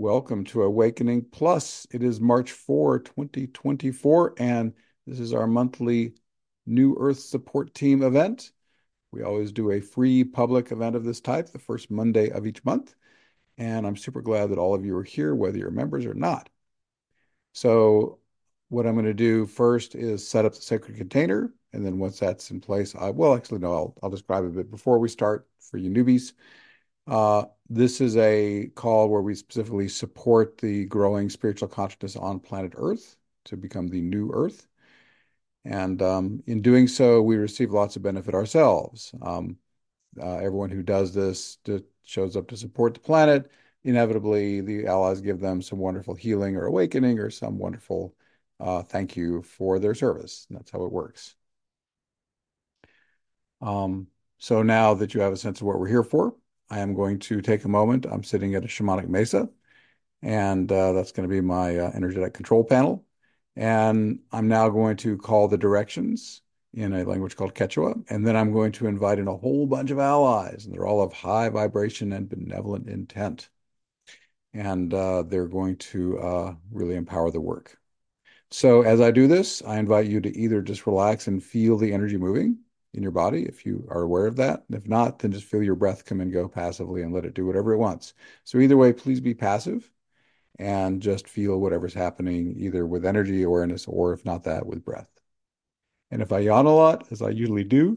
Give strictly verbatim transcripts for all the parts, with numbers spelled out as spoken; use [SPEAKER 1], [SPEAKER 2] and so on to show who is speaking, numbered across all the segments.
[SPEAKER 1] Welcome to Awakening Plus. It is March fourth, twenty twenty-four, and this is our monthly New Earth Support Team event. We always do a free public event of this type the first Monday of each month, and I'm super glad that all of you are here, whether you're members or not. So what I'm going to do first is set up the sacred container, and then once that's in place, I will actually, no, I'll, I'll describe it a bit before we start for you newbies. Uh, this is a call where we specifically support the growing spiritual consciousness on planet Earth to become the new Earth. And um, in doing so, we receive lots of benefit ourselves. Um, uh, everyone who does this shows up to support the planet. Inevitably, the allies give them some wonderful healing or awakening or some wonderful uh, thank you for their service. And that's how it works. Um, so now that you have a sense of what we're here for, I am going to take a moment. I'm sitting at a shamanic mesa, and uh, that's going to be my uh, energetic control panel. And I'm now going to call the directions in a language called Quechua, and then I'm going to invite in a whole bunch of allies, and they're all of high vibration and benevolent intent. And uh, they're going to uh, really empower the work. So as I do this, I invite you to either just relax and feel the energy moving in your body if you are aware of that. If not, then just feel your breath come and go passively and let it do whatever it wants. So either way, please be passive and just feel whatever's happening, either with energy awareness or if not that, with breath. And if I yawn a lot, as I usually do,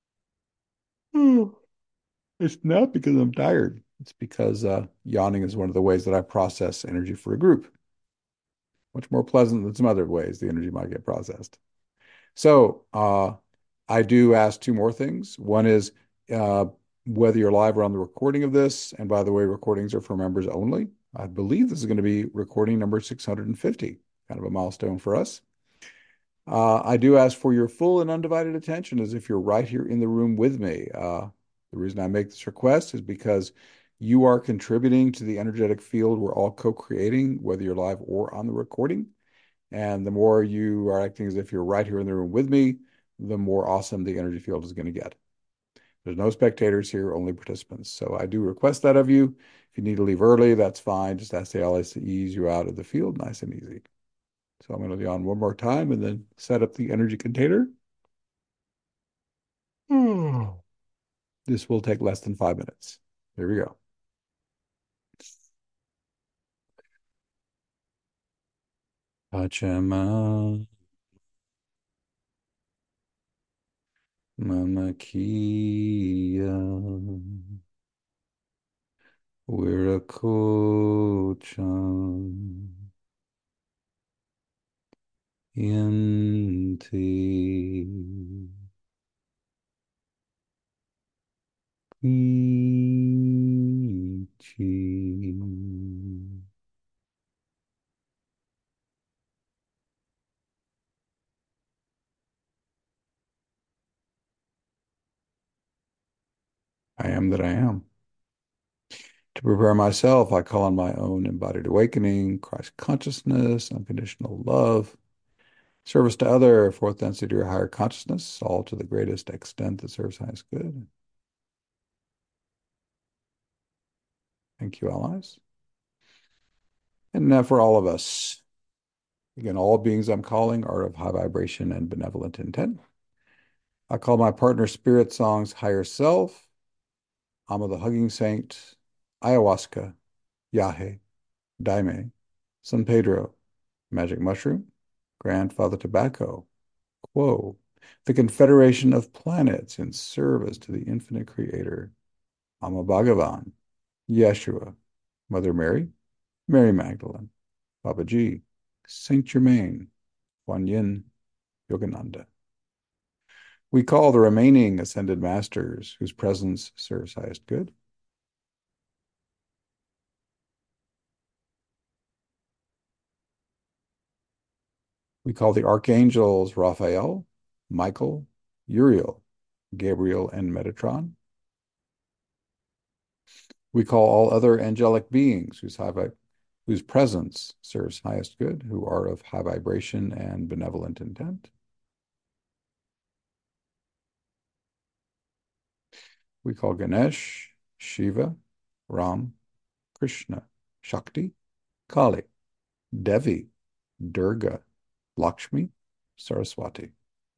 [SPEAKER 1] it's not because I'm tired. It's because uh, yawning is one of the ways that I process energy for a group. Much more pleasant than some other ways the energy might get processed. So uh, I do ask two more things. One is uh, whether you're live or on the recording of this. And by the way, recordings are for members only. I believe this is going to be recording number six hundred fifty, kind of a milestone for us. Uh, I do ask for your full and undivided attention as if you're right here in the room with me. Uh, the reason I make this request is because you are contributing to the energetic field we're all co-creating, whether you're live or on the recording. And the more you are acting as if you're right here in the room with me, the more awesome the energy field is going to get. There's no spectators here, only participants. So I do request that of you. If you need to leave early, that's fine. Just ask the allies to ease you out of the field, nice and easy. So I'm going to be on one more time and then set up the energy container. This will take less than five minutes. Here we go. Pachama Mama Kia Wirako-chan Inti Ichi. I am that I am. To prepare myself, I call on my own embodied awakening, Christ consciousness, unconditional love, service to other, fourth density or higher consciousness, all to the greatest extent that serves highest good. Thank you, allies. And now for all of us. Again, all beings I'm calling are of high vibration and benevolent intent. I call my partner Spirit Song's higher self, Amma the Hugging Saint, Ayahuasca, Yahe, Daime, San Pedro, Magic Mushroom, Grandfather Tobacco, Quo, the Confederation of Planets in service to the infinite creator, Amma Bhagavan, Yeshua, Mother Mary, Mary Magdalene, Baba Ji, Saint Germain, Kuan Yin, Yogananda. We call the remaining ascended masters whose presence serves highest good. We call the archangels Raphael, Michael, Uriel, Gabriel, and Metatron. We call all other angelic beings whose high vi- whose presence serves highest good, who are of high vibration and benevolent intent. We call Ganesh, Shiva, Ram, Krishna, Shakti, Kali, Devi, Durga, Lakshmi, Saraswati.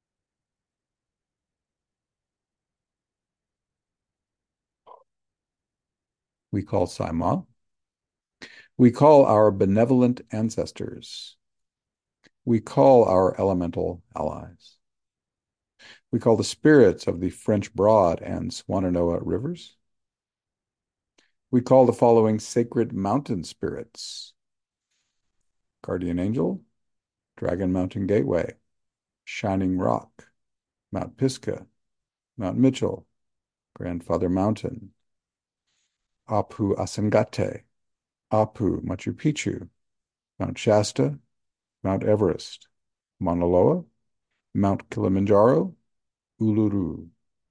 [SPEAKER 1] We call Saima. We call our benevolent ancestors. We call our elemental allies. We call the spirits of the French Broad and Swannanoa rivers. We call the following sacred mountain spirits: Guardian Angel, Dragon Mountain Gateway, Shining Rock, Mount Pisgah, Mount Mitchell, Grandfather Mountain, Apu Asangate, Apu Machu Picchu, Mount Shasta, Mount Everest, Mauna Loa, Mount Kilimanjaro, Uluru.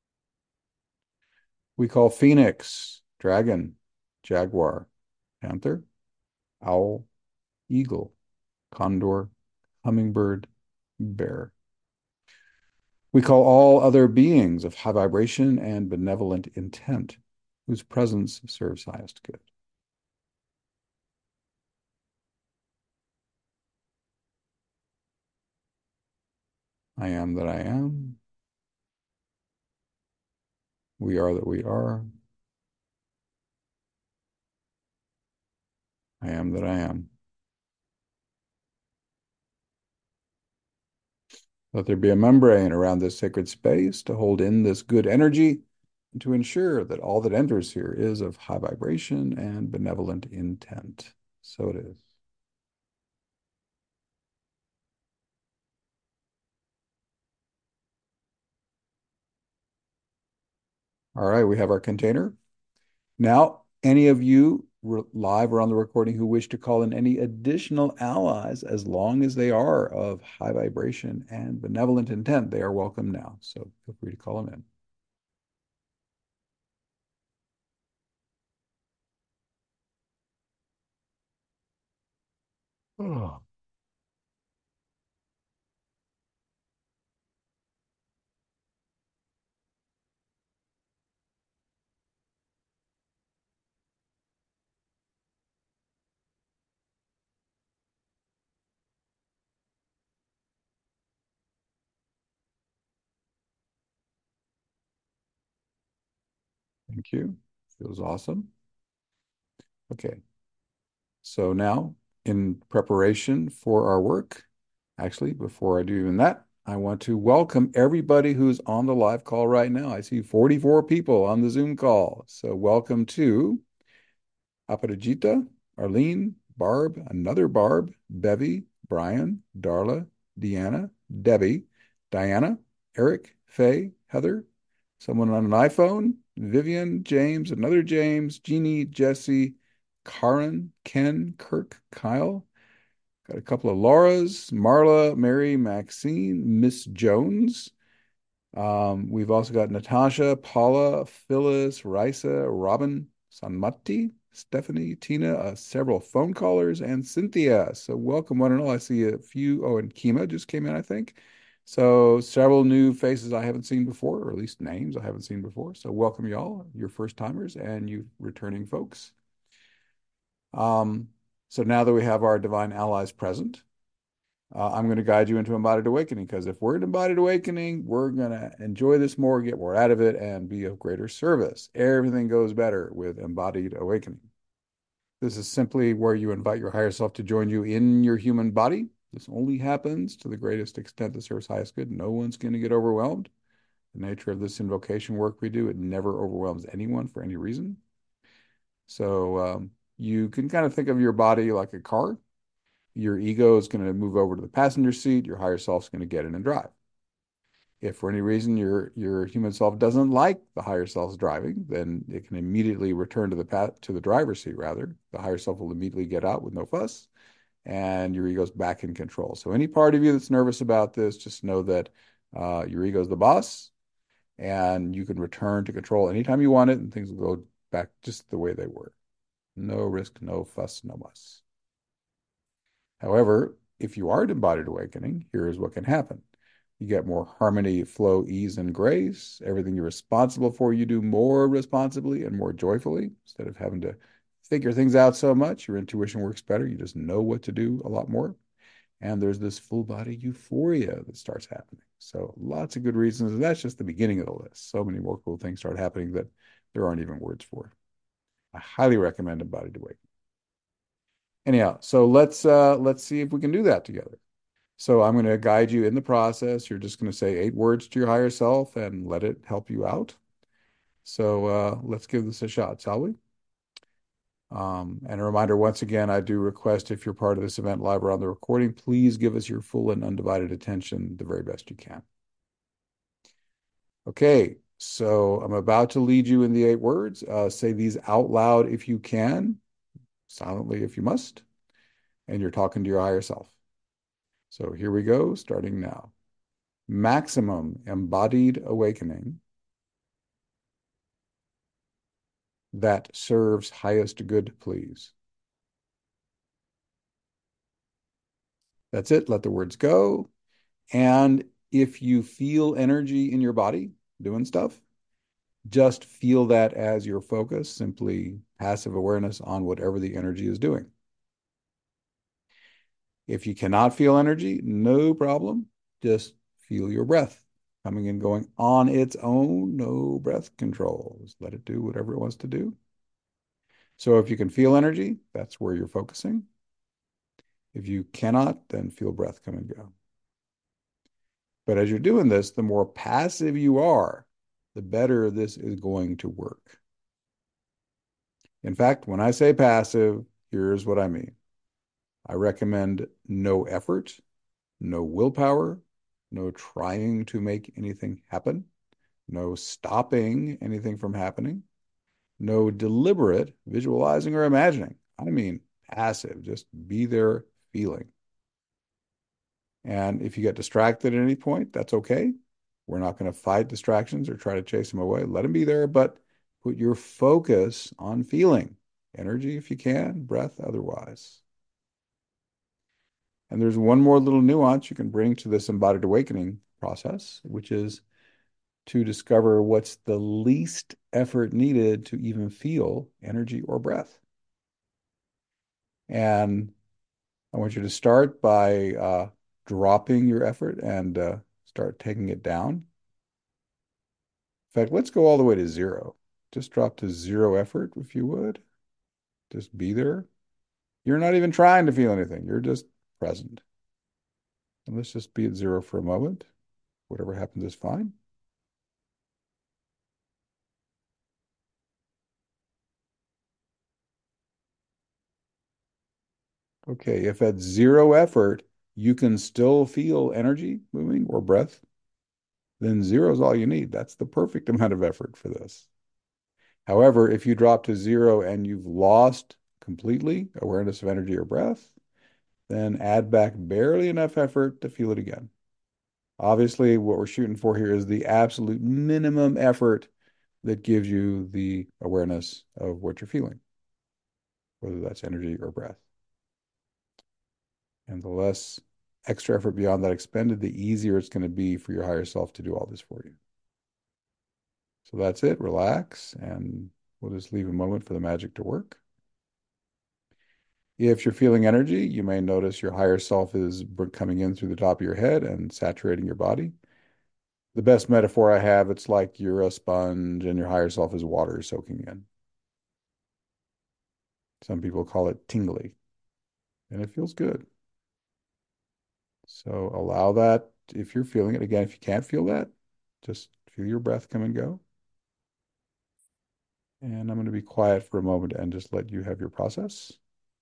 [SPEAKER 1] We call Phoenix, Dragon, Jaguar, Panther, Owl, Eagle, Condor, Hummingbird, Bear. We call all other beings of high vibration and benevolent intent, whose presence serves highest good. I am that I am. We are that we are. I am that I am. Let there be a membrane around this sacred space to hold in this good energy and to ensure that all that enters here is of high vibration and benevolent intent. So it is. All right, we have our container. Now, any of you live or on the recording who wish to call in any additional allies, as long as they are of high vibration and benevolent intent, they are welcome now. So feel free to call them in. Oh, thank you. Feels awesome. Okay. So now, in preparation for our work, actually, before I do even that, I want to welcome everybody who's on the live call right now. I see forty-four people on the Zoom call. So welcome to Aparajita, Arlene, Barb, another Barb, Bevy, Brian, Darla, Deanna, Debbie, Diana, Eric, Faye, Heather, someone on an iPhone, Vivian, James, another James, Jeannie, Jesse, Karen, Ken, Kirk, Kyle. Got a couple of Lauras, Marla, Mary, Maxine, Miss Jones. Um, we've also got Natasha, Paula, Phyllis, Risa, Robin, Sanmati, Stephanie, Tina, uh, several phone callers, and Cynthia. So welcome one and all. I see a few. Oh, and Kima just came in, I think. So several new faces I haven't seen before, or at least names I haven't seen before. So welcome y'all, your first timers and you returning folks. Um, so now that we have our divine allies present, uh, I'm going to guide you into embodied awakening, because if we're in embodied awakening, we're going to enjoy this more, get more out of it, and be of greater service. Everything goes better with embodied awakening. This is simply where you invite your higher self to join you in your human body. This only happens to the greatest extent that serves highest good. No one's going to get overwhelmed. The nature of this invocation work we do, it never overwhelms anyone for any reason. So um, you can kind of think of your body like a car. Your ego is going to move over to the passenger seat. Your higher self is going to get in and drive. If for any reason your your human self doesn't like the higher self's driving, then it can immediately return to the path to the driver's seat. Rather, the higher self will immediately get out with no fuss, and your ego's back in control. So any part of you that's nervous about this, just know that uh, your ego's the boss, and you can return to control anytime you want it, and things will go back just the way they were. No risk, no fuss, no muss. However, if you are embodied awakening, here is what can happen. You get more harmony, flow, ease, and grace. Everything you're responsible for, you do more responsibly and more joyfully, instead of having to figure things out so much, your intuition works better. You just know what to do a lot more. And there's this full body euphoria that starts happening. So lots of good reasons. And that's just the beginning of the list. So many more cool things start happening that there aren't even words for. I highly recommend Embodied Awakening. Anyhow, so let's uh, let's see if we can do that together. So I'm going to guide you in the process. You're just going to say eight words to your higher self and let it help you out. So uh, let's give this a shot, shall we? Um, and a reminder, once again, I do request if you're part of this event live or on the recording, please give us your full and undivided attention the very best you can. Okay, so I'm about to lead you in the eight words. Uh, say these out loud if you can, silently if you must, and you're talking to your higher self. So here we go, starting now. Maximum embodied awakening that serves highest good, please. That's it. Let the words go. And if you feel energy in your body doing stuff, just feel that as your focus, simply passive awareness on whatever the energy is doing. If you cannot feel energy, no problem. Just feel your breath coming and going on its own. No breath control. Just let it do whatever it wants to do. So if you can feel energy, that's where you're focusing. If you cannot, then feel breath come and go. But as you're doing this, the more passive you are, the better this is going to work. In fact, when I say passive, here's what I mean. I recommend no effort, no willpower, no trying to make anything happen, no stopping anything from happening, no deliberate visualizing or imagining. I mean passive, just be there feeling. And if you get distracted at any point, that's okay. We're not going to fight distractions or try to chase them away. Let them be there, but put your focus on feeling. Energy if you can, breath otherwise. And there's one more little nuance you can bring to this embodied awakening process, which is to discover what's the least effort needed to even feel energy or breath. And I want you to start by uh, dropping your effort and uh, start taking it down. In fact, let's go all the way to zero. Just drop to zero effort, if you would. Just be there. You're not even trying to feel anything. You're just present. And let's just be at zero for a moment. Whatever happens is fine. Okay, if at zero effort, you can still feel energy moving or breath, then zero is all you need. That's the perfect amount of effort for this. However, if you drop to zero and you've lost completely awareness of energy or breath, then add back barely enough effort to feel it again. Obviously, what we're shooting for here is the absolute minimum effort that gives you the awareness of what you're feeling, whether that's energy or breath. And the less extra effort beyond that expended, the easier it's going to be for your higher self to do all this for you. So that's it. Relax, and we'll just leave a moment for the magic to work. If you're feeling energy, you may notice your higher self is coming in through the top of your head and saturating your body. The best metaphor I have, it's like you're a sponge and your higher self is water soaking in. Some people call it tingly, and it feels good. So allow that if you're feeling it. Again, if you can't feel that, just feel your breath come and go. And I'm going to be quiet for a moment and just let you have your process.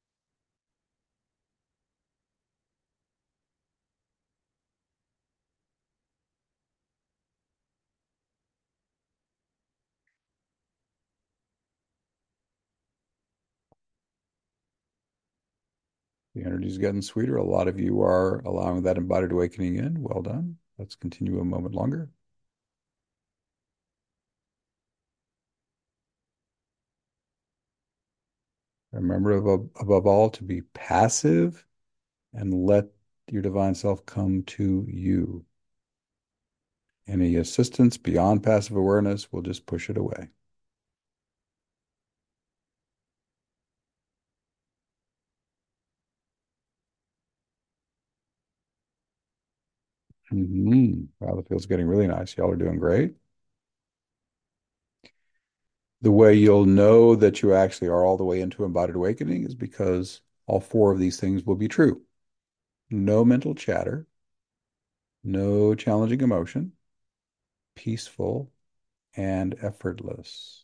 [SPEAKER 1] The energy is getting sweeter. A lot of you are allowing that embodied awakening in. Well done. Let's continue a moment longer. Remember above, above all to be passive and let your divine self come to you. Any assistance beyond passive awareness will just push it away. Hmm. Wow, the field's getting really nice. Y'all are doing great. The way you'll know that you actually are all the way into embodied awakening is because all four of these things will be true. No mental chatter, no challenging emotion, peaceful, and effortless.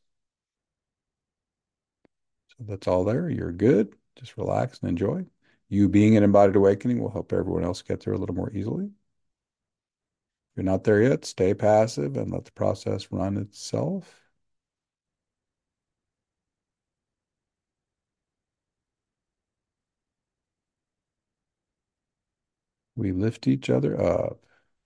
[SPEAKER 1] So that's all there. You're good. Just relax and enjoy. You being in embodied awakening will help everyone else get there a little more easily. If you're not there yet, stay passive and let the process run itself. We lift each other up.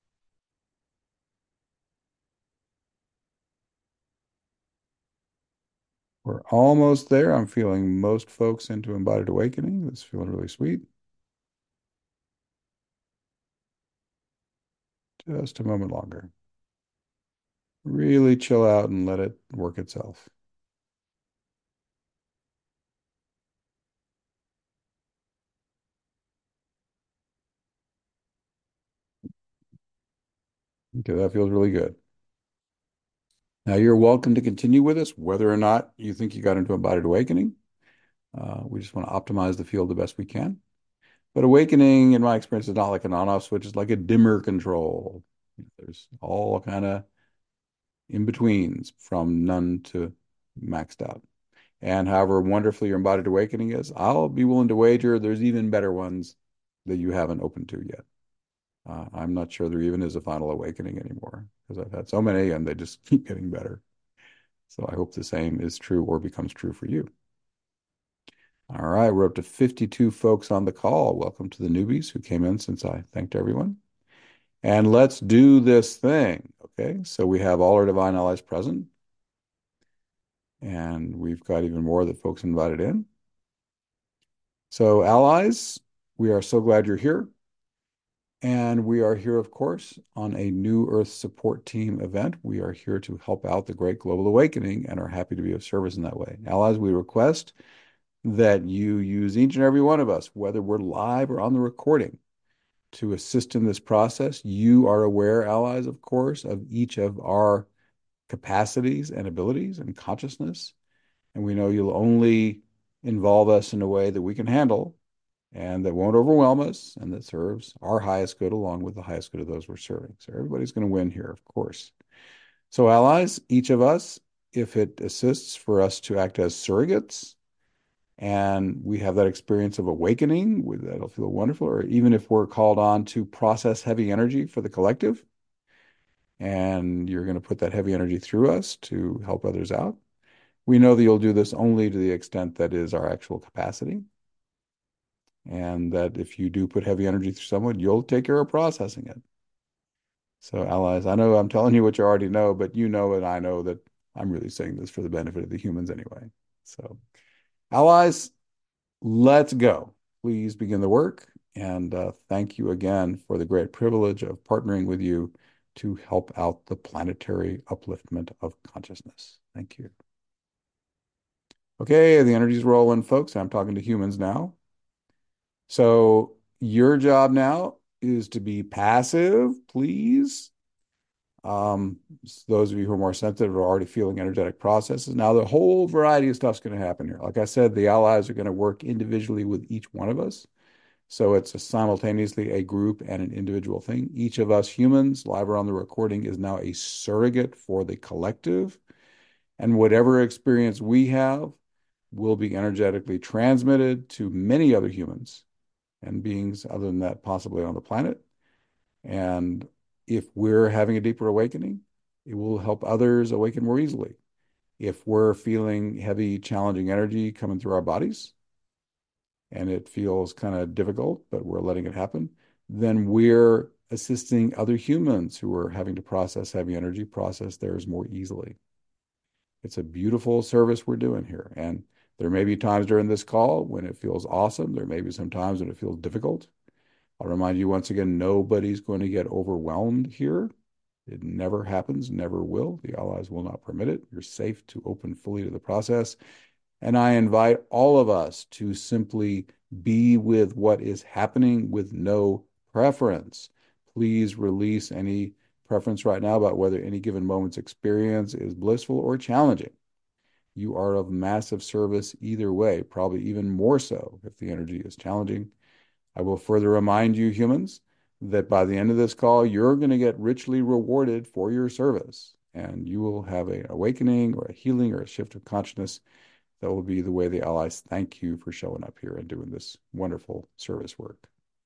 [SPEAKER 1] We're almost there. I'm feeling most folks into embodied awakening. That's feeling really sweet. Just a moment longer. Really chill out and let it work itself. Okay, that feels really good. Now you're welcome to continue with us, whether or not you think you got into embodied awakening. Uh, we just want to optimize the field the best we can. But awakening, in my experience, is not like an on-off switch. It's like a dimmer control. There's all kind of in-betweens from none to maxed out. And however wonderfully your embodied awakening is, I'll be willing to wager there's even better ones that you haven't opened to yet. Uh, I'm not sure there even is a final awakening anymore because I've had so many and they just keep getting better. So I hope the same is true or becomes true for you. All right, we're up to fifty-two folks on the call. Welcome to the newbies who came in since I thanked everyone. And let's do this thing. Okay, so we have all our divine allies present, and we've got even more that folks invited in. So, allies, we are so glad you're here. And we are here, of course, on a New Earth Support Team event. We are here to help out the Great Global Awakening and are happy to be of service in that way. Allies, we request that you use each and every one of us, whether we're live or on the recording, to assist in this process. You are aware, allies, of course, of each of our capacities and abilities and consciousness. And we know you'll only involve us in a way that we can handle and that won't overwhelm us and that serves our highest good along with the highest good of those we're serving. So everybody's going to win here, of course. So allies, each of us, if it assists for us to act as surrogates, and we have that experience of awakening, that'll feel wonderful. Or even if we're called on to process heavy energy for the collective, and you're going to put that heavy energy through us to help others out, we know that you'll do this only to the extent that is our actual capacity. And that if you do put heavy energy through someone, you'll take care of processing it. So, allies, I know I'm telling you what you already know, but you know and I know that I'm really saying this for the benefit of the humans anyway. So, allies, let's go. Please begin the work. And uh, thank you again for the great privilege of partnering with you to help out the planetary upliftment of consciousness. Thank you. Okay, the energy's rolling, folks. I'm talking to humans now. So your job now is to be passive, please. Um, those of you who are more sensitive are already feeling energetic processes. Now, the whole variety of stuff's going to happen here. Like I said, the allies are going to work individually with each one of us. So it's a simultaneously a group and an individual thing. Each of us humans, live or on the recording, is now a surrogate for the collective. And whatever experience we have will be energetically transmitted to many other humans and beings other than that possibly on the planet. And if we're having a deeper awakening, it will help others awaken more easily. If we're feeling heavy, challenging energy coming through our bodies and it feels kind of difficult, but we're letting it happen, then we're assisting other humans who are having to process heavy energy, process theirs more easily. It's a beautiful service we're doing here. And there may be times during this call when it feels awesome. There may be some times when it feels difficult. I'll remind you once again, nobody's going to get overwhelmed here. It never happens, never will. The allies will not permit it. You're safe to open fully to the process. And I invite all of us to simply be with what is happening with no preference. Please release any preference right now about whether any given moment's experience is blissful or challenging. You are of massive service either way, probably even more so if the energy is challenging. I will further remind you, humans, that by the end of this call, you're going to get richly rewarded for your service, and you will have an awakening or a healing or a shift of consciousness that will be the way the allies thank you for showing up here and doing this wonderful service work.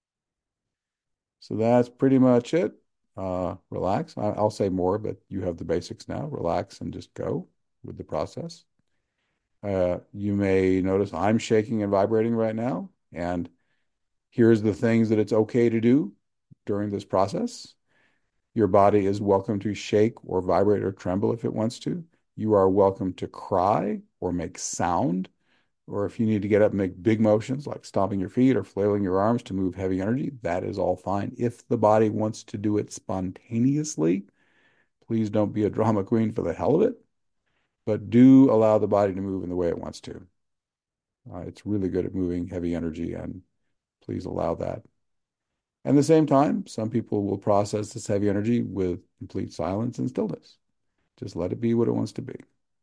[SPEAKER 1] So that's pretty much it. Uh, relax. I, I'll say more, but you have the basics now. Relax and just go with the process. Uh, you may notice I'm shaking and vibrating right now, and here's the things that it's okay to do during this process. Your body is welcome to shake or vibrate or tremble if it wants to. You are welcome to cry or make sound, or if you need to get up and make big motions like stomping your feet or flailing your arms to move heavy energy, that is all fine. If the body wants to do it spontaneously, please don't be a drama queen for the hell of it, but do allow the body to move in the way it wants to. Uh, it's really good at moving heavy energy, and please allow that. And at the same time, some people will process this heavy energy with complete silence and stillness. Just let it be what it wants to be.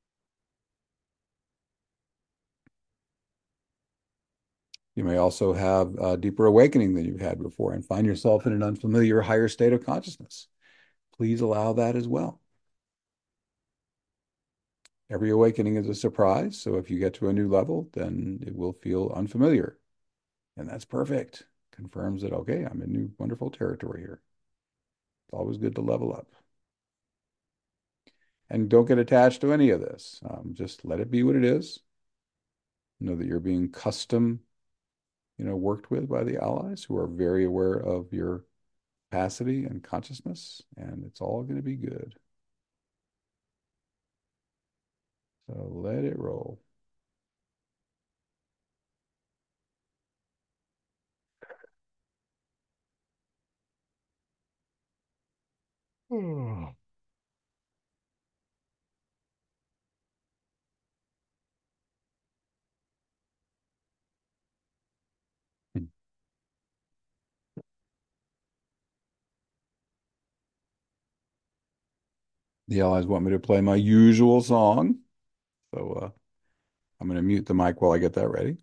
[SPEAKER 1] You may also have a deeper awakening than you've had before and find yourself in an unfamiliar higher state of consciousness. Please allow that as well. Every awakening is a surprise, so if you get to a new level, then it will feel unfamiliar. And that's perfect. Confirms that, okay, I'm in new wonderful territory here. It's always good to level up. And don't get attached to any of this. Um, just let it be what it is. Know that you're being custom, you know, worked with by the allies who are very aware of your capacity and consciousness, and it's all going to be good. So let it roll. Oh. The allies want me to play my usual song, so uh, I'm going to mute the mic while I get that ready.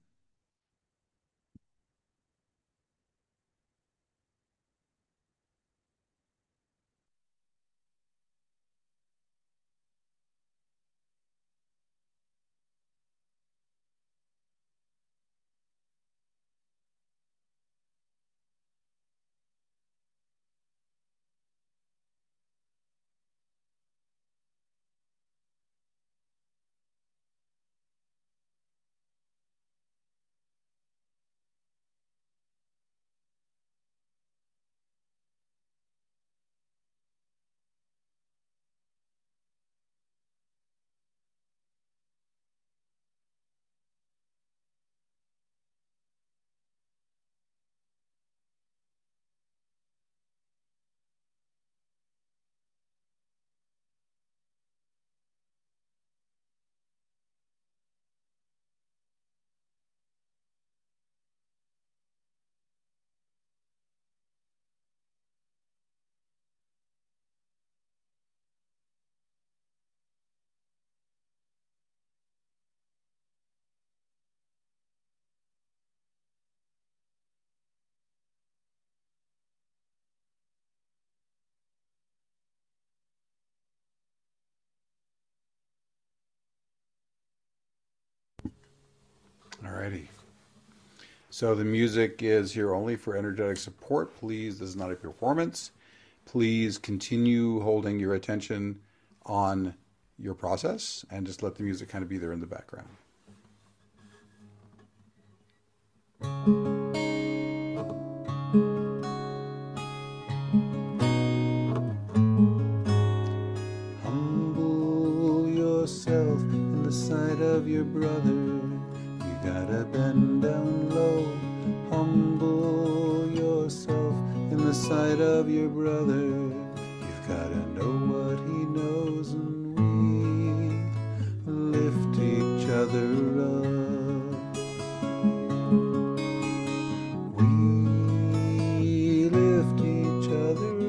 [SPEAKER 1] All righty. So the music is here only for energetic support. Please, this is not a performance. Please continue holding your attention on your process and just let the music kind of be there in the background. Humble yourself in the sight of your brother. You gotta bend down low. Humble yourself in the sight of your brother. You've gotta know what he knows, and we lift each other up. We lift each other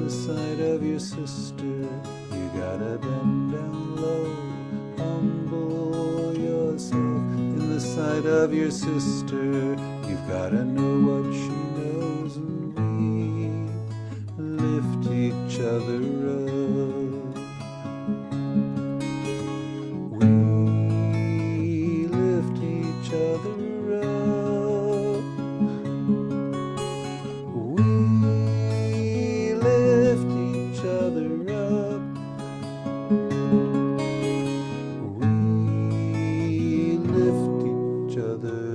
[SPEAKER 1] the sight of your sister, you gotta bend down low. Humble yourself in the sight of your sister, you've gotta know what she knows, and we lift each other up. We lift each other up. We lift each other up. We lift each other up.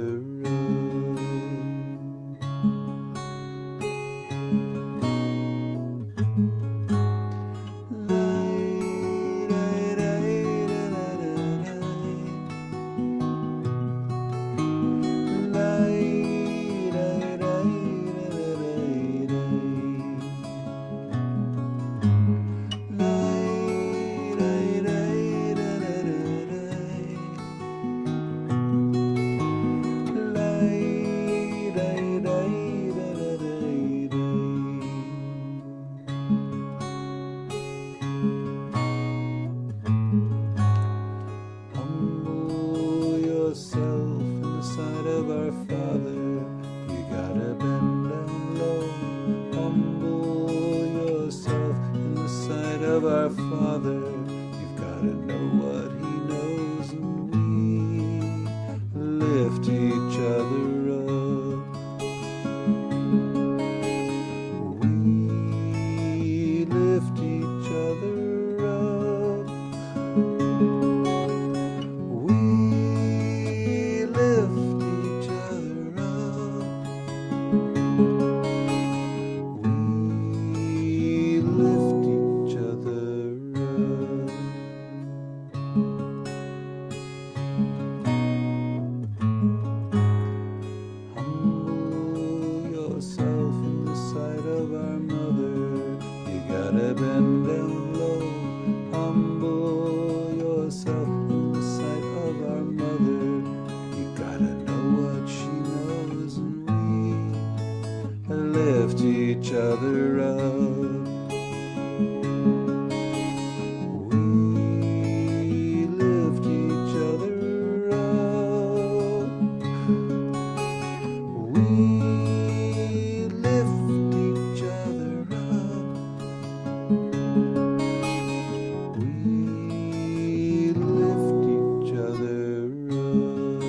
[SPEAKER 1] Humble yourself in the sight of our Father, you gotta bend down low. Humble yourself in the sight of our Father, you've gotta know what He knows, and we lift each other up. We lift each other up. We lift each other up. We lift each other up. Humble yourself in the sight of our mother, you gotta bend down low. Humble yourself in the sight of our mother, you gotta know what she knows, and we lift each other up. We lift each other up. We lift each other up. We lift each other up.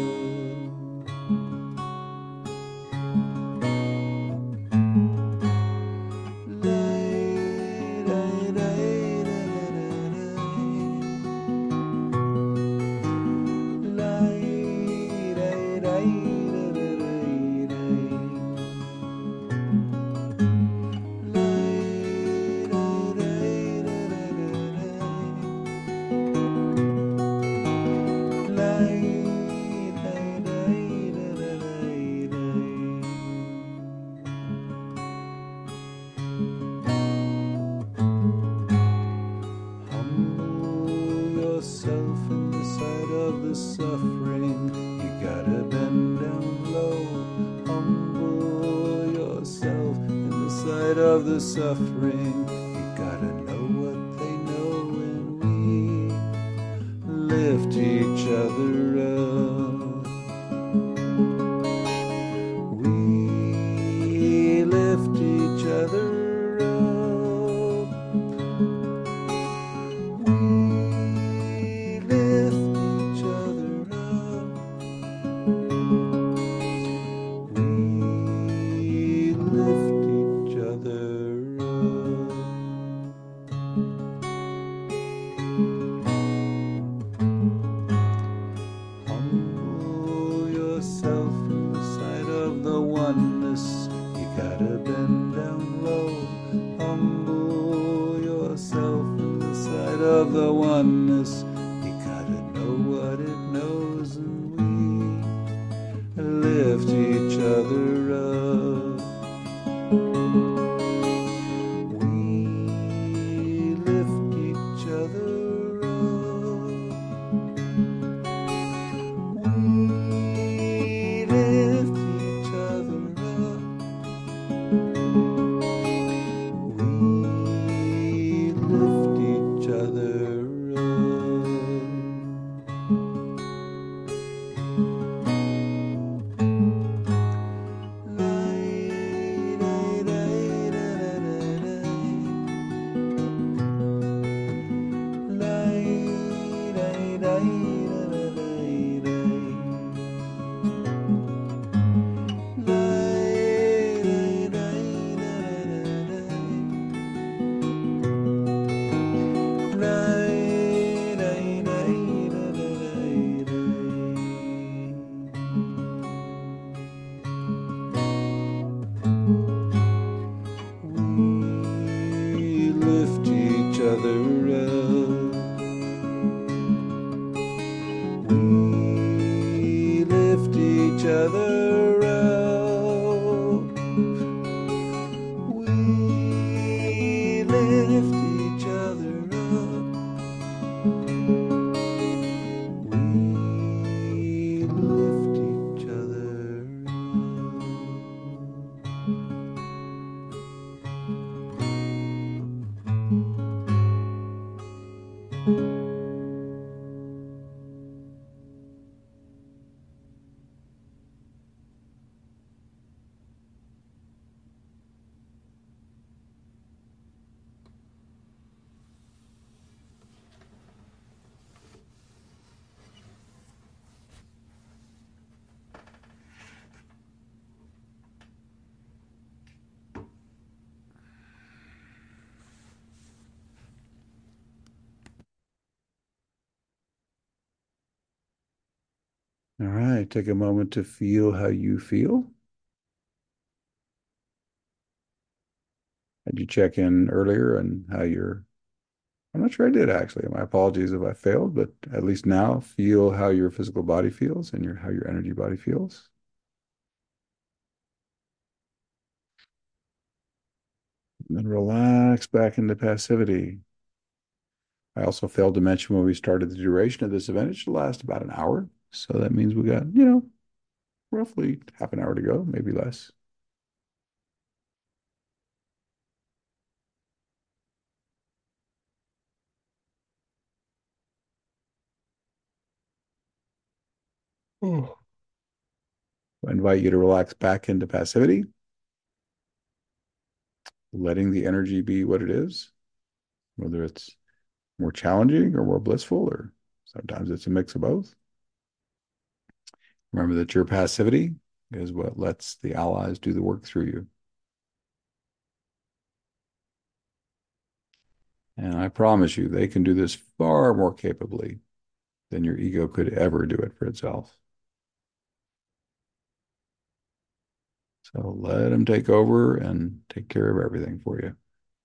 [SPEAKER 1] Humble yourself in the sight of the suffering, you gotta bend down low. Humble yourself in the sight of the suffering, you gotta know what they know, and we lift each other up. We lift each other up. We lift each other up. We lift each other up. Humble yourself in the sight of the oneness, you gotta bend down low. Humble yourself in the sight of the oneness, you gotta know what it knows, and we lift each other up. We lift each other up. We lift each other up. We lift each other up. We lift each other up. We lift each other up. We lift each other All right, take a moment to feel how you feel. Had you check in earlier and how you're, I'm not sure I did actually. My apologies if I failed, but at least now feel how your physical body feels and your how your energy body feels. And then relax back into passivity. I also failed to mention when we started the duration of this event, it should last about an hour. So that means we got, you know, roughly half an hour to go, maybe less. Oh. I invite you to relax back into passivity, letting the energy be what it is, whether it's more challenging or more blissful, or sometimes it's a mix of both. Remember that your passivity is what lets the allies do the work through you. And I promise you, they can do this far more capably than your ego could ever do it for itself. So let them take over and take care of everything for you.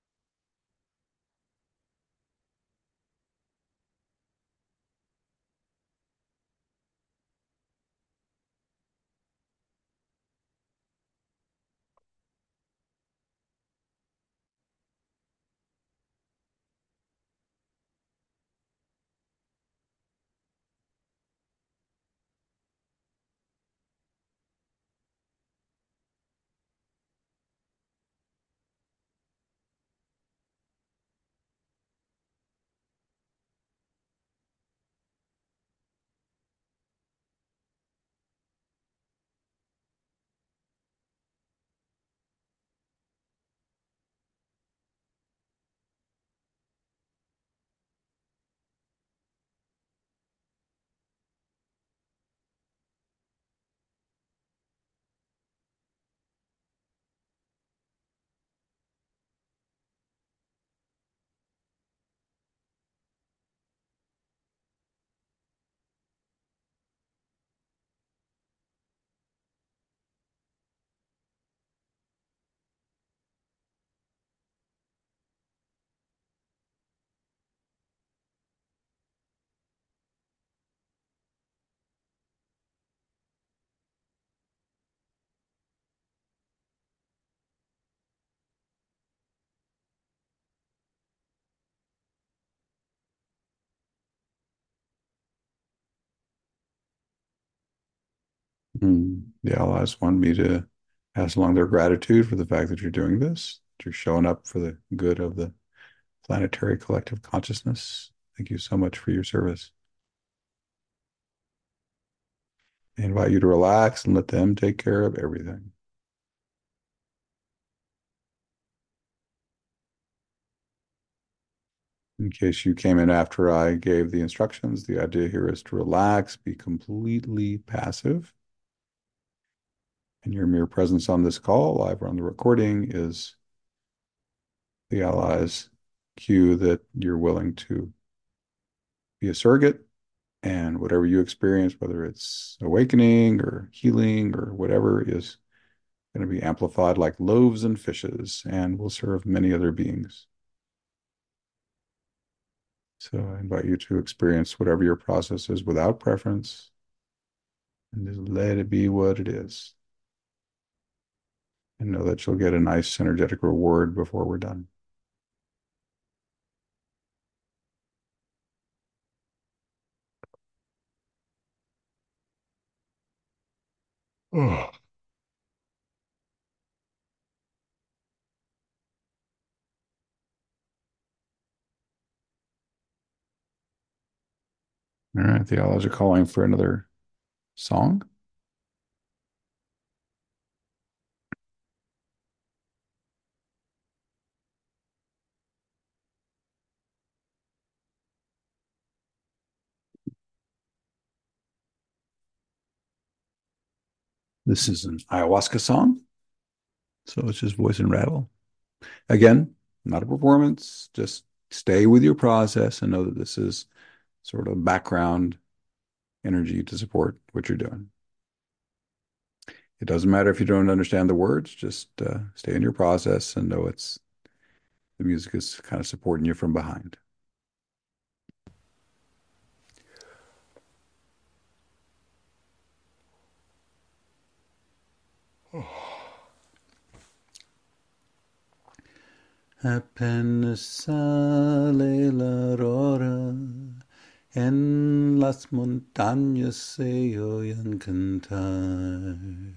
[SPEAKER 1] Mm. The allies want me to pass along their gratitude for the fact that you're doing this, that you're showing up for the good of the planetary collective consciousness. Thank you so much for your service. I invite you to relax and let them take care of everything. In case you came in after I gave the instructions, the idea here is to relax, be completely passive. And your mere presence on this call, live or on the recording, is the allies' cue that you're willing to be a surrogate. And whatever you experience, whether it's awakening or healing or whatever, is going to be amplified like loaves and fishes and will serve many other beings. So I invite you to experience whatever your process is without preference and just let it be what it is. And know that you'll get a nice energetic reward before we're done. Oh. All right, the owls are calling for another song. This is an ayahuasca song, so it's just voice and rattle. Again, not a performance, just stay with your process and know that this is sort of background energy to support what you're doing. It doesn't matter if you don't understand the words, just uh, stay in your process and know it's the music is kind of supporting you from behind. Apenas sale la aurora, en las montañas se oyen cantar.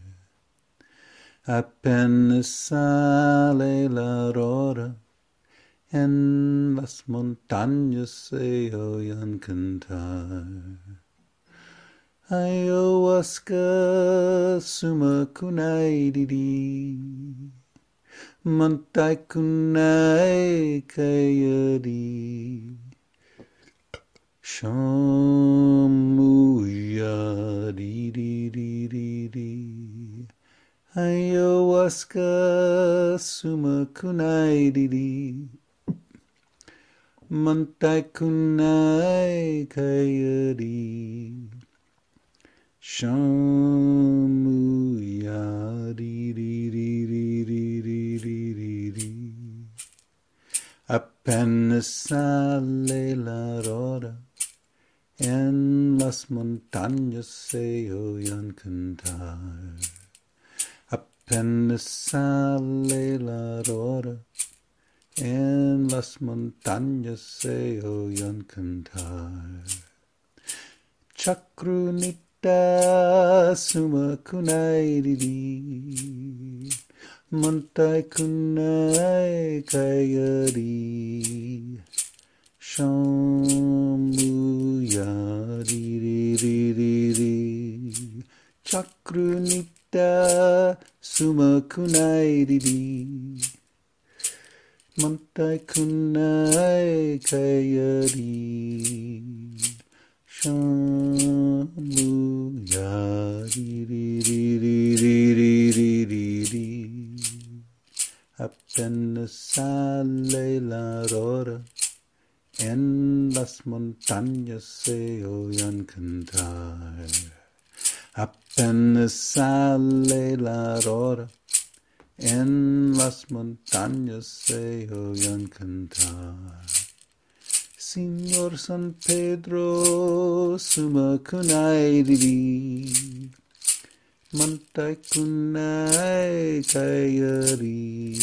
[SPEAKER 1] Apenas sale la aurora, en las montañas se oyen cantar. Ayahuasca suma kunai didi, mantai kunai kayadi. Shamuya di di di di di. Ayahuasca suma kunai di di. Mantai kunai kayadi. Shamuya di di di di di di di di di. Apenas sale la aurora, en las montañas se oyen cantar. Apenas sale la aurora, en las montañas se oyen cantar. Chakrunita suma kunai didi, mantai kunai kayari. Shamuya di di di di di. Chakrunita suma kunai didi, mantai kunai kayari. Shamuya di di di di di di di di di. Apenas sale la aurora, en las montañas se oyen cantar. Apenas sale la aurora, en las montañas se oyen cantar. Señor San Pedro suma kunai didi, mantai kunai kayari.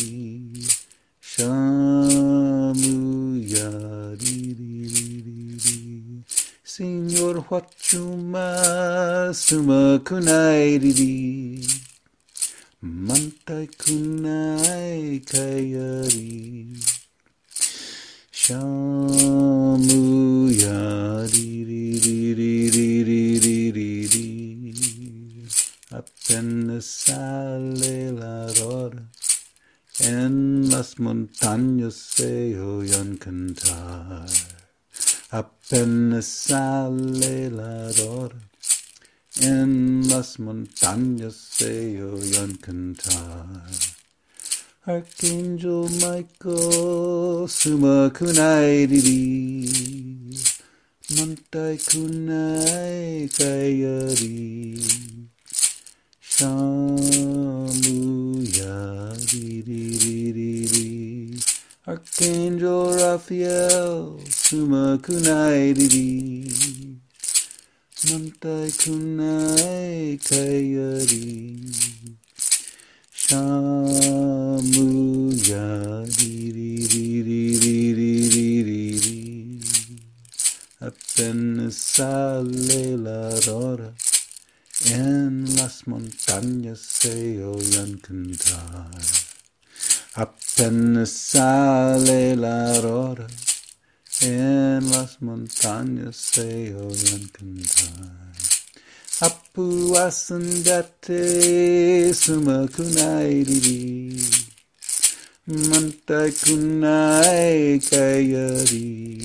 [SPEAKER 1] Shamuya di di di di di. Señor Huachuma suma kunai didi, mantai kunai kayari. Shamuya di di di di di di di di di. Apenas sale la aurora, en las montañas se oyen cantar. Apenas sale la aurora, en las montañas se oyen cantar. Archangel Michael suma kunai didi, mantai kunai kayari. Shamuya di di di di di. Archangel Raphael, summa kunai didi, mantai kunai kayari, shamuya didi didi didi didi, apenas sale la aurora, en las montañas se oyen cantar. Apenas sale la aurora, en las montañas se oyen cantar. Apu asandate suma kunai didi, mantai kunai kayari,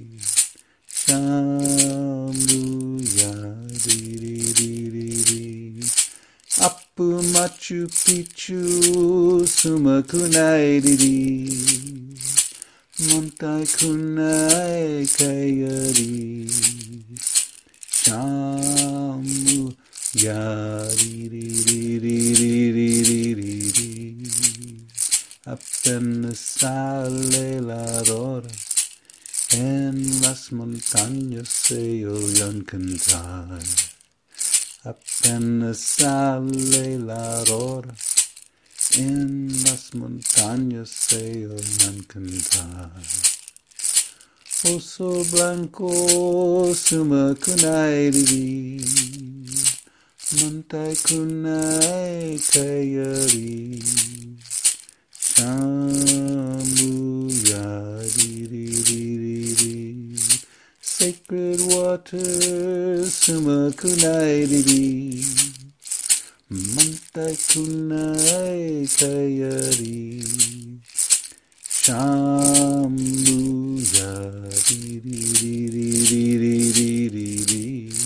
[SPEAKER 1] shamuya didi didi didi. Apu Machu Picchu suma kunai didi, mantai kunai kayari, shamu yari di di di di di di di. Apenas sale la aurora, en las montañas se oyen cantar. Apenas sale la aurora, en las montañas se oyen cantar. Oso blanco suma kunai didi, mantai kunai kayari, shamuya didi didi didi. Sacred water suma kunai didi, mantai kunai kayari, shamuya didi didi didi didi didi.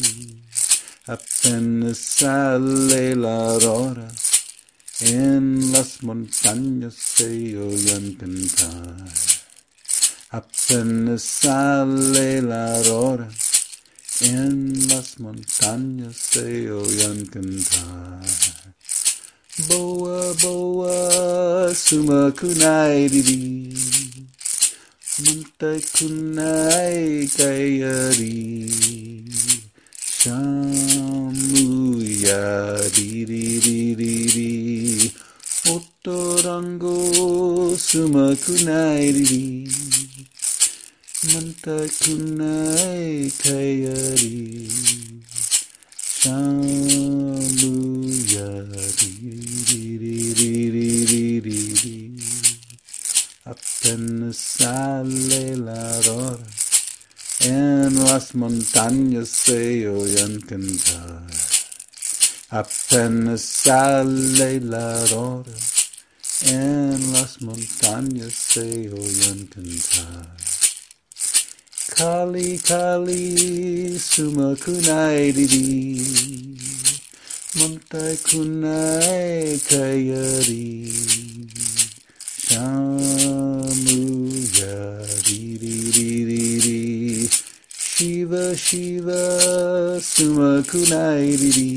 [SPEAKER 1] Apenas sale la aurora, en las montañas se oyen cantar. Apenas sale la aurora, en las montañas se oyen cantar. Boa, boa, suma kunai didi, mantai kunai kayari, shamuya didi didi didi. Otorango suma kunai didi, mantai kunai kayari, shamuya didi didi didi didi didi. Apenas sale la aurora, en las montañas se oyen cantar. Apenas sale la aurora, en las montañas se oyen cantar. Kali, Kali, suma kunai didi, mantai kunai kayari, shamuya didi didi didi. Shiva, Shiva, suma kunai didi,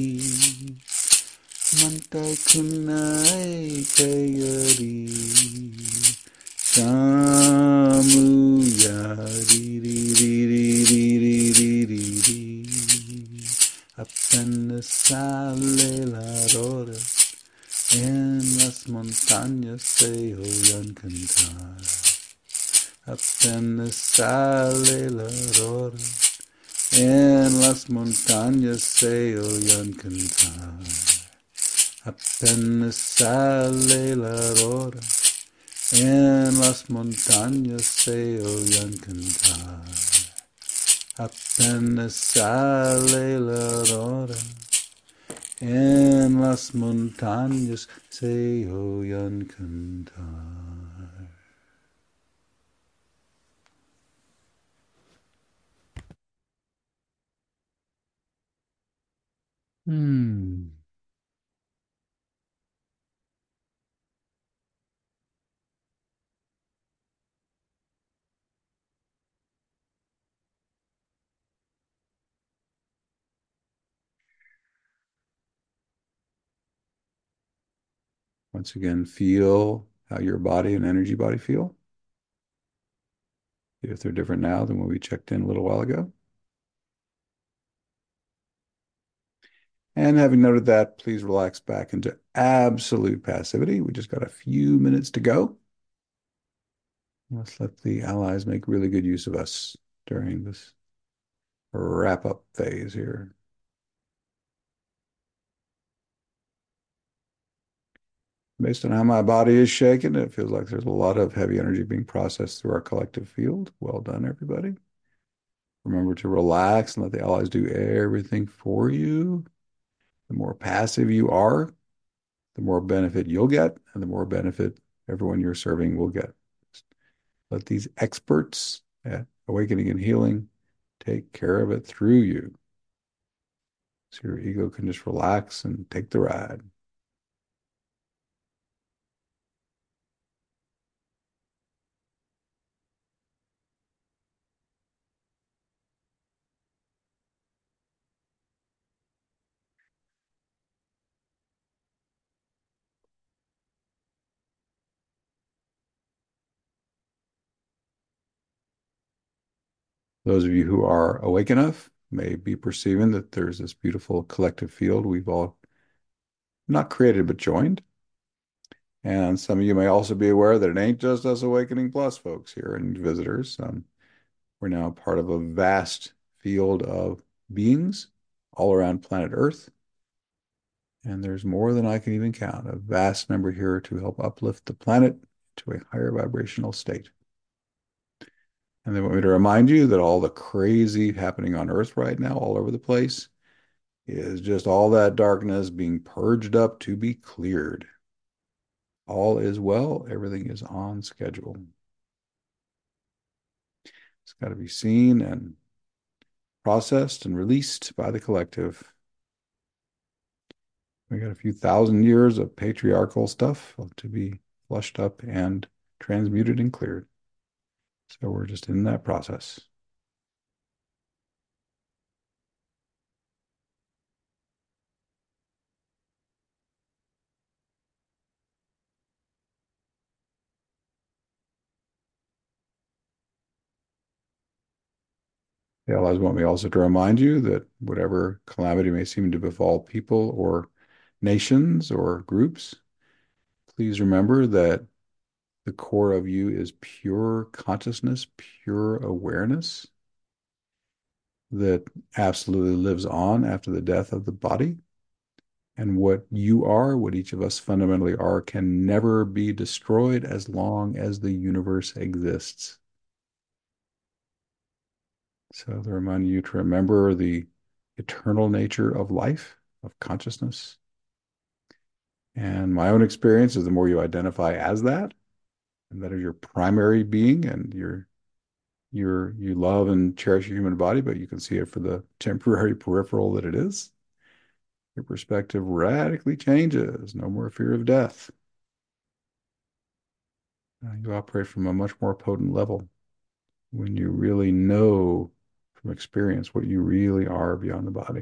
[SPEAKER 1] mantai kunai kayari, shamuya didi didi didi didi didi. Apenas sale la aurora, en las montañas se oyen cantar. Apenas sale la aurora, en las montañas se oyen cantar. Apenas sale la aurora, en las montañas se oyen cantar. Apenas sale la aurora, en las montañas se oyen cantar. Hmm. Once again, feel how your body and energy body feel. if they're different now than when we checked in a little while ago. And having noted that, please relax back into absolute passivity. We just got a few minutes to go. Let's let the allies make really good use of us during this wrap up phase here. Based on how my body is shaking, it feels like there's a lot of heavy energy being processed through our collective field. Well done, everybody. Remember to relax and let the allies do everything for you. The more passive you are, the more benefit you'll get, and the more benefit everyone you're serving will get. Let these experts at awakening and healing take care of it through you. So your ego can just relax and take the ride. Those of you who are awake enough may be perceiving that there's this beautiful collective field we've all not created but joined. And some of you may also be aware that it ain't just us Awakening Plus folks here and visitors. Um, we're now part of a vast field of beings all around planet Earth. And there's more than I can even count, a vast number here to help uplift the planet to a higher vibrational state. And they want me to remind you that all the crazy happening on Earth right now, all over the place, is just all that darkness being purged up to be cleared. All is well. Everything is on schedule. It's got to be seen and processed and released by the collective. We got a few thousand years of patriarchal stuff to be flushed up and transmuted and cleared. So we're just in that process. The allies want me also to remind you that whatever calamity may seem to befall people or nations or groups, please remember that the core of you is pure consciousness, pure awareness that absolutely lives on after the death of the body. And what you are, what each of us fundamentally are, can never be destroyed as long as the universe exists. So they remind you to remember the eternal nature of life, of consciousness. And my own experience is the more you identify as that, and that is your primary being, and you're you're you love and cherish your human body, but you can see it for the temporary peripheral that it is. Your perspective radically changes. No more fear of death. Uh, you operate from a much more potent level when you really know from experience what you really are beyond the body.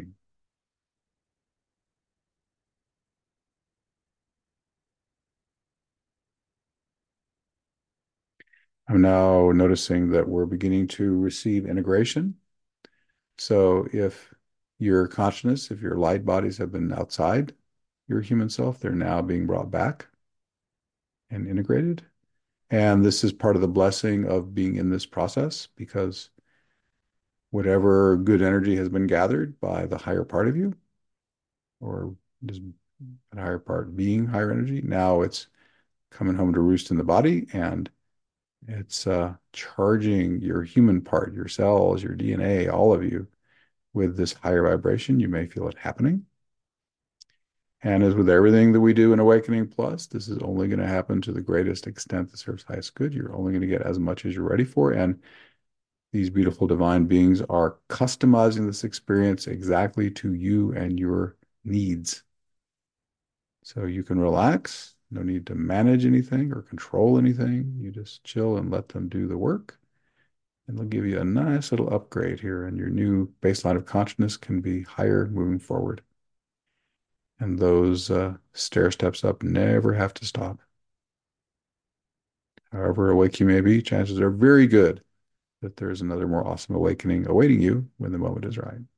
[SPEAKER 1] I'm now noticing that we're beginning to receive integration. So if your consciousness, if your light bodies have been outside your human self, they're now being brought back and integrated. And this is part of the blessing of being in this process, because whatever good energy has been gathered by the higher part of you, or just a higher part being higher energy, now it's coming home to roost in the body, and it's uh, charging your human part, your cells, your D N A, all of you with this higher vibration. You may feel it happening. And as with everything that we do in Awakening Plus, this is only going to happen to the greatest extent that serves highest good. You're only going to get as much as you're ready for. And these beautiful divine beings are customizing this experience exactly to you and your needs. So you can relax. No need to manage anything or control anything. You just chill and let them do the work. And they'll give you a nice little upgrade here, and your new baseline of consciousness can be higher moving forward. And those uh, stair steps up never have to stop. However awake you may be, chances are very good that there's another more awesome awakening awaiting you when the moment is right.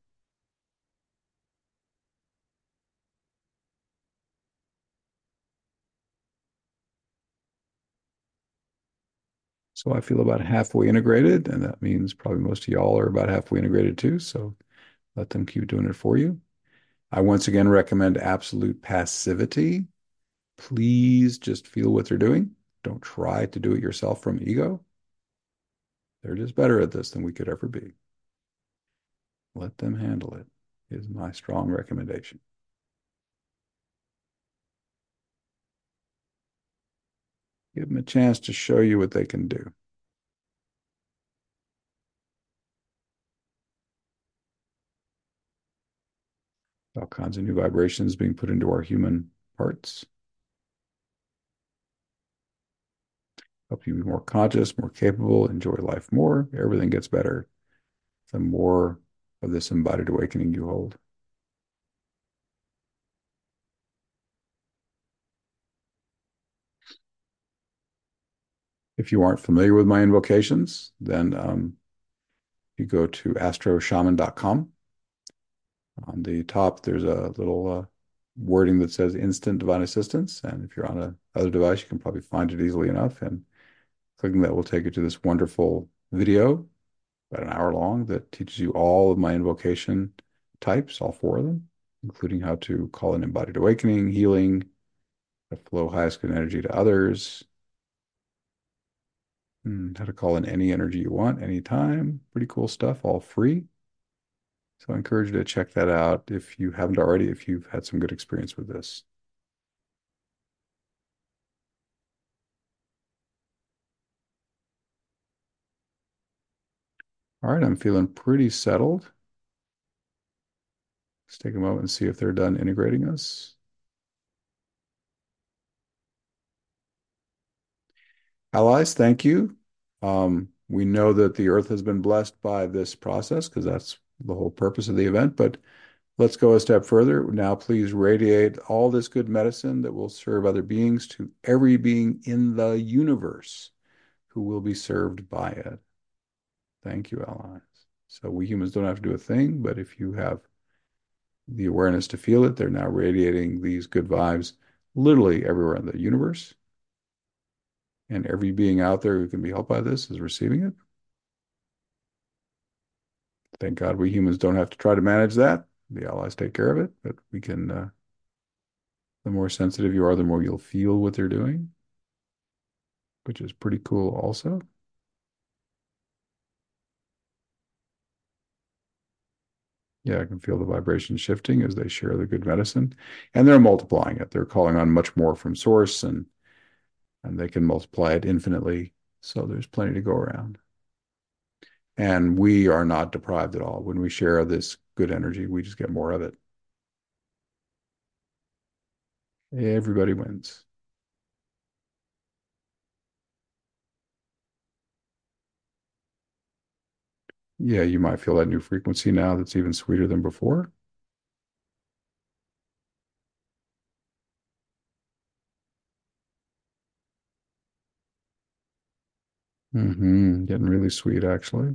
[SPEAKER 1] So I feel about halfway integrated, and that means probably most of y'all are about halfway integrated too. So let them keep doing it for you. I once again recommend absolute passivity. Please just feel what they're doing. Don't try to do it yourself from ego. They're just better at this than we could ever be. Let them handle it, is my strong recommendation. Give them a chance to show you what they can do. All kinds of new vibrations being put into our human parts. Help you be more conscious, more capable, enjoy life more. Everything gets better the more of this embodied awakening you hold. If you aren't familiar with my invocations, then um, you go to astro shaman dot com. On the top, there's a little uh, wording that says instant divine assistance. And if you're on a other device, you can probably find it easily enough. And clicking that will take you to this wonderful video, about an hour long, that teaches you all of my invocation types, all four of them, including how to call an embodied awakening, healing, to flow highest good energy to others, and how to call in any energy you want, anytime. Pretty cool stuff, all free. So I encourage you to check that out if you haven't already, if you've had some good experience with this. All right, I'm feeling pretty settled. Let's take a moment and see if they're done integrating us. Allies, thank you. Um, we know that the Earth has been blessed by this process because that's the whole purpose of the event, but let's go a step further. Now, please radiate all this good medicine that will serve other beings to every being in the universe who will be served by it. Thank you, allies. So we humans don't have to do a thing, but if you have the awareness to feel it, they're now radiating these good vibes literally everywhere in the universe. And every being out there who can be helped by this is receiving it. Thank God we humans don't have to try to manage that. The allies take care of it, but we can, uh, the more sensitive you are, the more you'll feel what they're doing, which is pretty cool also. Yeah, I can feel the vibration shifting as they share the good medicine, and they're multiplying it. They're calling on much more from source, and and they can multiply it infinitely. So there's plenty to go around. And we are not deprived at all. When we share this good energy, we just get more of it. Everybody wins. Yeah, you might feel that new frequency now that's even sweeter than before. Mm-hmm. Getting really sweet, actually.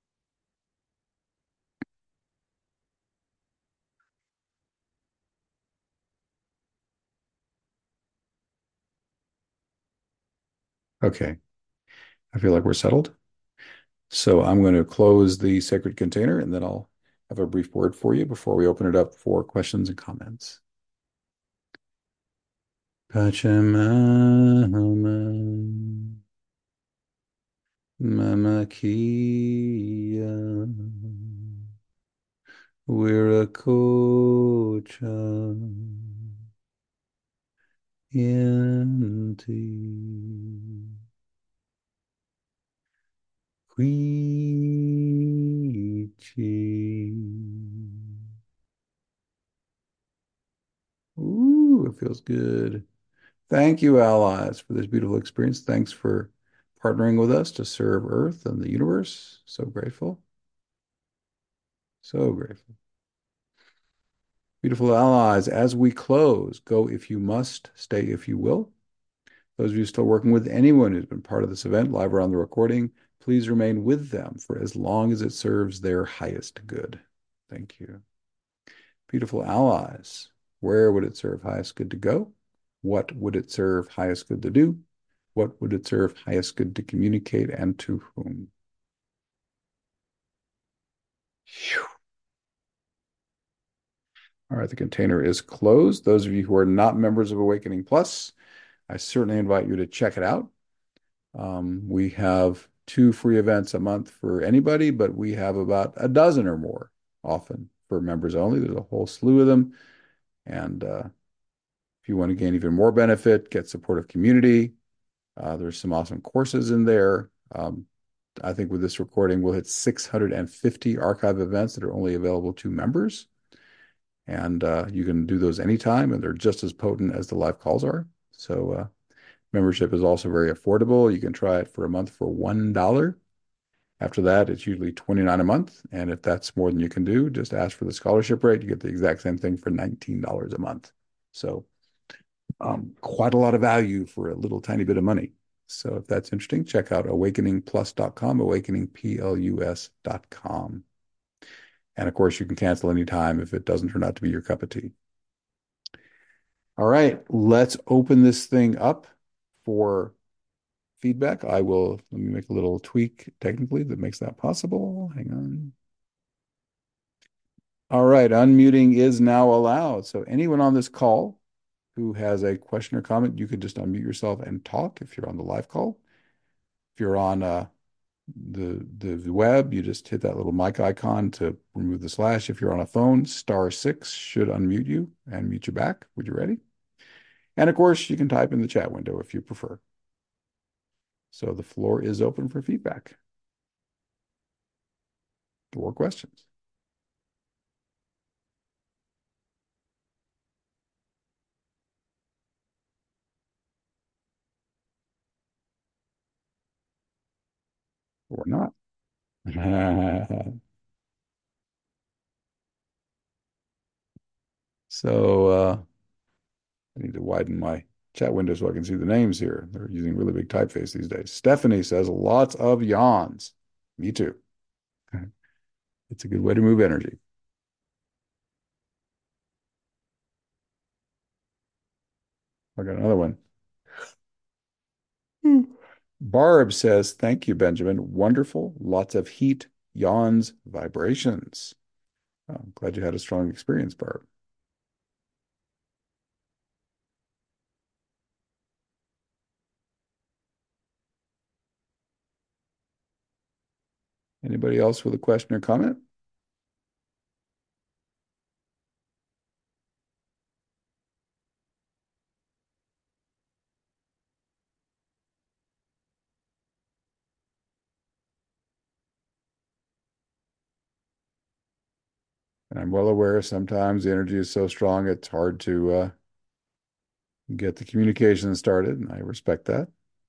[SPEAKER 1] Okay, I feel like we're settled. So I'm going to close the sacred container and then I'll have a brief word for you before we open it up for questions and comments. Pachamama, Mama Kia, Wiracocha, Yenti, Quichi. Ooh, it feels good. Thank you, allies, for this beautiful experience. Thanks for partnering with us to serve Earth and the universe. So grateful. So grateful. Beautiful allies, as we close, go if you must, stay if you will. Those of you still working with anyone who's been part of this event, live or on the recording, Please remain with them for as long as it serves their highest good. Thank you. Beautiful allies. Where would it serve highest good to go? What would it serve highest good to do? What would it serve highest good to communicate and to whom? Phew. All right, the container is closed. Those of you who are not members of Awakening Plus, I certainly invite you to check it out. Um, we have two free events a month for anybody, but we have about a dozen or more often for members only. There's a whole slew of them. And uh, if you want to gain even more benefit, get supportive community, uh, there's some awesome courses in there. Um, I think with this recording, we'll hit six hundred fifty archive events that are only available to members. And uh, you can do those anytime, and they're just as potent as the live calls are. So uh, membership is also very affordable. You can try it for a month for one dollar. After that, it's usually twenty-nine dollars a month. And if that's more than you can do, just ask for the scholarship rate. You get the exact same thing for nineteen dollars a month. So um, quite a lot of value for a little tiny bit of money. So if that's interesting, check out awakening plus dot com, awakening plus dot com. And of course, you can cancel anytime if it doesn't turn out to be your cup of tea. All right, let's open this thing up for feedback. I will, let me make a little tweak technically that makes that possible. Hang on. All right, unmuting is now allowed. So anyone on this call who has a question or comment, you could just unmute yourself and talk if you're on the live call. If you're on uh, the, the web, you just hit that little mic icon to remove the slash. If you're on a phone, star six should unmute you and mute you back. Would you ready? And of course, you can type in the chat window if you prefer. So the floor is open for feedback or questions. Or not. So uh, I need to widen my chat window so I can see the names here. They're using really big typeface these days. Stephanie says lots of yawns. Me too. It's a good way to move energy. I got another one. Hmm. Barb says, thank you, Benjamin. Wonderful. Lots of heat, yawns, vibrations. Oh, I'm glad you had a strong experience, Barb. Anybody else with a question or comment? And I'm well aware sometimes the energy is so strong it's hard to uh, get the communication started, and I respect that.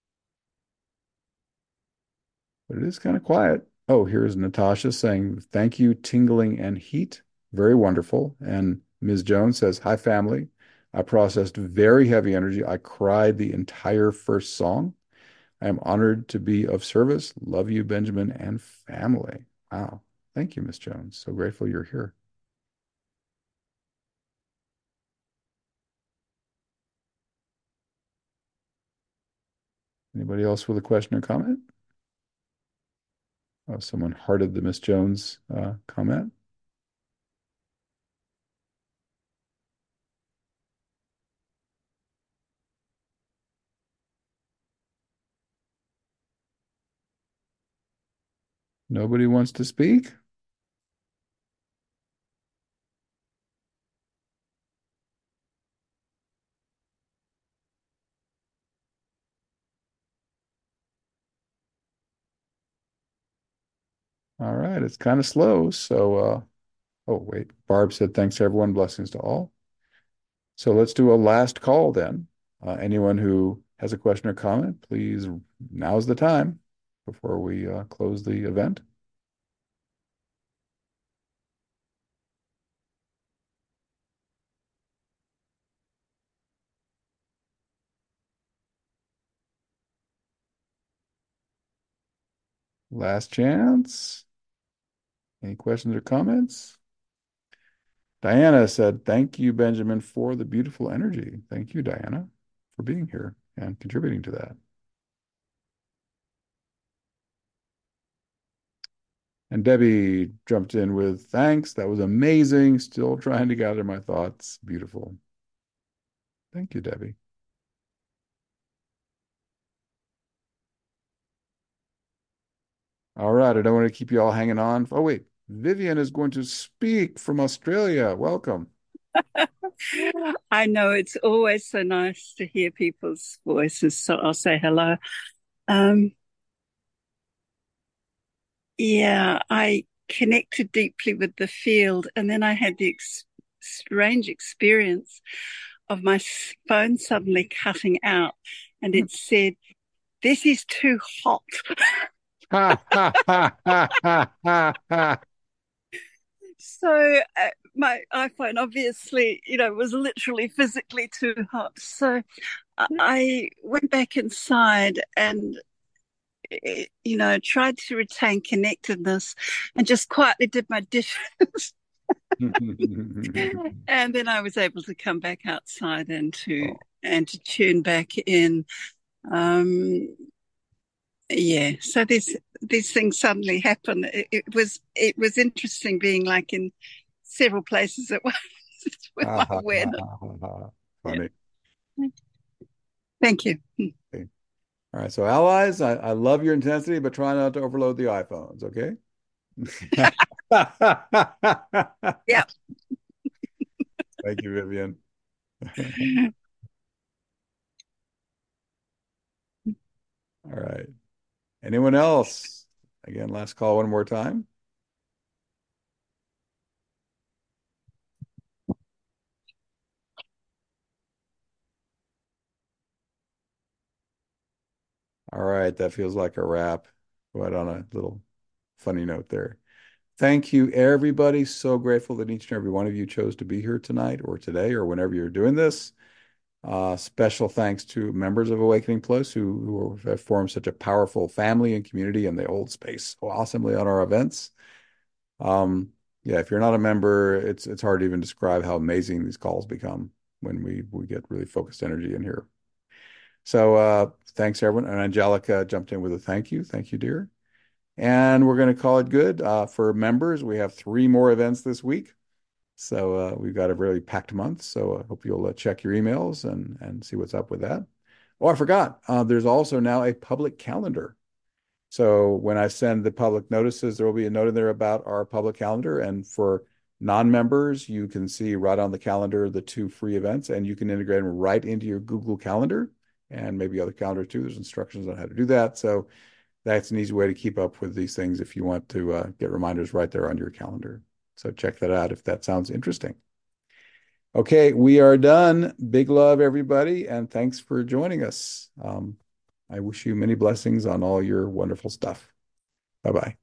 [SPEAKER 1] But it is kind of quiet. Oh, here's Natasha saying, thank you, tingling and heat. Very wonderful. And Miz Jones says, hi, family. I processed very heavy energy. I cried the entire first song. I am honored to be of service. Love you, Benjamin and family. Wow. Thank you, Miz Jones. So grateful you're here. Anybody else with a question or comment? Oh, someone hearted the Miss Jones uh, comment. Nobody wants to speak? All right, it's kind of slow. So, uh, oh, wait. Barb said, thanks everyone. Blessings to all. So let's do a last call then. Uh, anyone who has a question or comment, please, now's the time before we uh, close the event. Last chance. Any questions or comments? Diana said, thank you, Benjamin, for the beautiful energy. Thank you, Diana, for being here and contributing to that. And Debbie jumped in with, thanks. That was amazing. Still trying to gather my thoughts. Beautiful. Thank you, Debbie. All right. I don't want to keep you all hanging on. Oh, wait. Vivian is going to speak from Australia. Welcome.
[SPEAKER 2] I know it's always so nice to hear people's voices, so I'll say hello. Um, yeah, I connected deeply with the field, and then I had the ex strange experience of my phone suddenly cutting out, and it said, "This is too hot."
[SPEAKER 1] Ha, ha, ha, ha, ha, ha, ha.
[SPEAKER 2] So uh, my iPhone obviously, you know, was literally physically too hot. So I I went back inside and you know, tried to retain connectedness and just quietly did my dishes. And then I was able to come back outside and to
[SPEAKER 1] Oh,
[SPEAKER 2] and to tune back in. Um, yeah, so these these things suddenly happen. It, it was it was interesting being like in several places at once with
[SPEAKER 1] ha,
[SPEAKER 2] my
[SPEAKER 1] ha, ha,
[SPEAKER 2] awareness.
[SPEAKER 1] ha, ha, ha.
[SPEAKER 2] Yeah,
[SPEAKER 1] Funny.
[SPEAKER 2] thank you.
[SPEAKER 1] Okay. All right. So, allies, I, I love your intensity, but try not to overload the iPhones, okay?
[SPEAKER 2] Yeah.
[SPEAKER 1] Thank you, Vivian. All right. Anyone else? Again, last call one more time. All right. That feels like a wrap. But on a little funny note there. Thank you, everybody. So grateful that each and every one of you chose to be here tonight or today or whenever you're doing this. Uh, special thanks to members of Awakening Plus who, who have formed such a powerful family and community and they hold space so awesomely on our events. Um, yeah, if you're not a member, it's it's hard to even describe how amazing these calls become when we we get really focused energy in here. So uh, thanks everyone. And Angelica jumped in with a thank you. Thank you, dear. And we're going to call it good. Uh, for members, we have three more events this week. So uh, we've got a really packed month. So I hope you'll uh, check your emails and and see what's up with that. Oh, I forgot. Uh, there's also now a public calendar. So when I send the public notices, there will be a note in there about our public calendar. And for non-members, you can see right on the calendar the two free events, and you can integrate them right into your Google Calendar and maybe other calendar too. There's instructions on how to do that. So that's an easy way to keep up with these things if you want to uh, get reminders right there on your calendar. So check that out if that sounds interesting. Okay, we are done. Big love, everybody, and thanks for joining us. Um, I wish you many blessings on all your wonderful stuff. Bye bye.